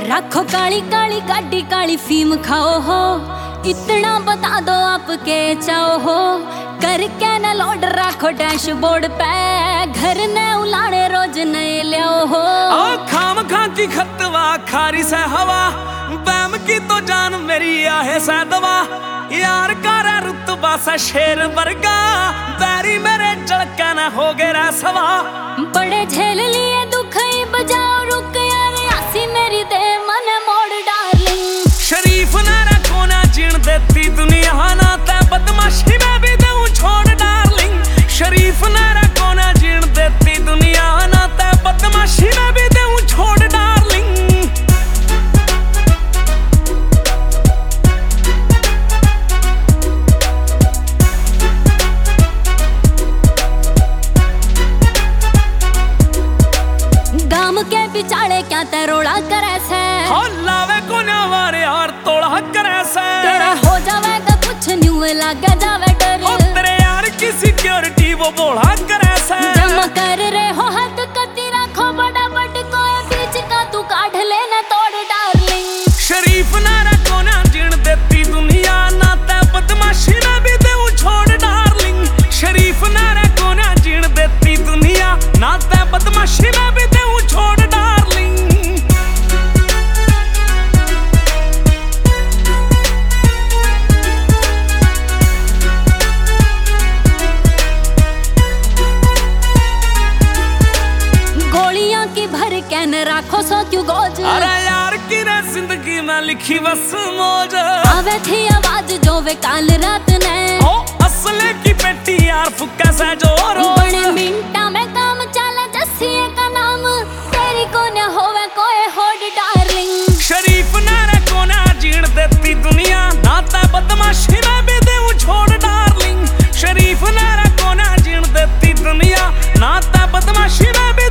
रखो काली काली गाड़ी काली फीम खाओ हो, इतना बता दो आप के चाहो हो। करके न लोड रखो डैशबोर्ड पे, घर ने उलाने रोज नए लियो हो। खाम खा की खतवा खारी से हवा, बैम की तो जान मेरी आहे से दवा। यार कारा रुतबा सा शेर वर्गा, बैरी मेरे जड़का न हो गया सवा। बड़े झेल लिए दुख ही बजाओ रुक यार, आसी मेरी दे मन मोड़ डार्लिंग। शरीफ नारा को ना जीण देती दुनिया, ना ते बदमाशी में भी दूं छोड़ डार्लिंग। शरीफ नारा को ना जीण देती दुनिया, ना ते बदमाशी में भी दूं छोड़ डार्लिंग। गाम के बिचाले क्या तरोड़ा करे से, लावे को न्यावार यार तोड़ा करे से। तेरा हो जावेगा कुछ न्यू लग जावे डर, तेरे यार की सिक्योरिटी वो बोला करे से। जमा कर रहे हो हाथ कती रखो बड़ा बट कोई बीच का तू काढ़ लेना तोड़ डार्लिंग। शरीफ नारा को ना जीण देती दुनिया, ना ते बदमाशी में भी दूं छोड़ डार्लिंग। शरीफ नारा को ना जीण देती दुनिया, ना ते बदमाशी में भी दूं छोड़ डार्लिंग। गोलियां की भर के न राखो सो क्यों गोज, अरे यार की रे जिंदगी में लिखी बस मौज। आवे थी आवाज जो वे काल रात ने, ओ असले की पेटी यार फुक्का सा जोरो। बड़े मिनटा में काम चले जस्सिए का नाम, तेरी को न होवे कोई होड़ डार्लिंग। शरीफ नारा को ना जीण देती दुनिया, ना ते बदमाशी में भी दूं छोड़ डार्लिंग। शरीफ नारा को ना जीण देती दुनिया, ना ते बदमाशी में भी